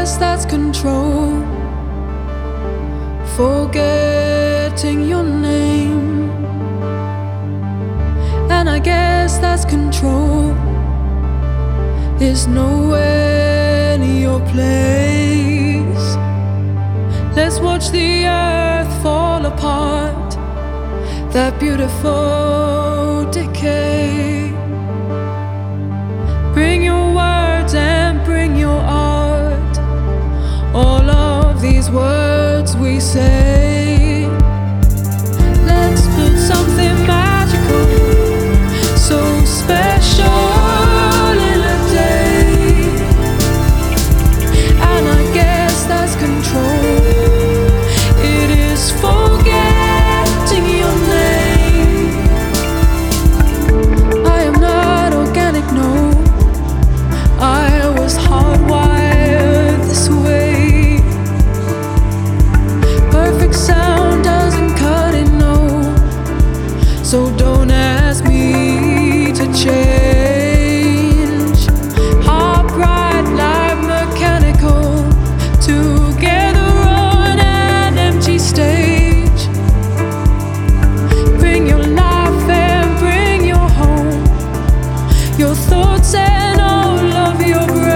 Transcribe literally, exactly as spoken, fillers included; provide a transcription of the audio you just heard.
guess that's control. Forgetting your name, and I guess that's control. There's nowhere near your place. Let's watch the earth fall apart, that beautiful decay. Bring your words and bring your art, all of these words we say. Let's build something magical, so special in a day. And I guess that's control. It is forgetting your name. I am not organic, no. I was hardwired this way. Perfect sound doesn't cut it, no. So don't ask me to change. Heart bright, live mechanical, together on an empty stage. Bring your life and bring your home, your thoughts and all of your brain.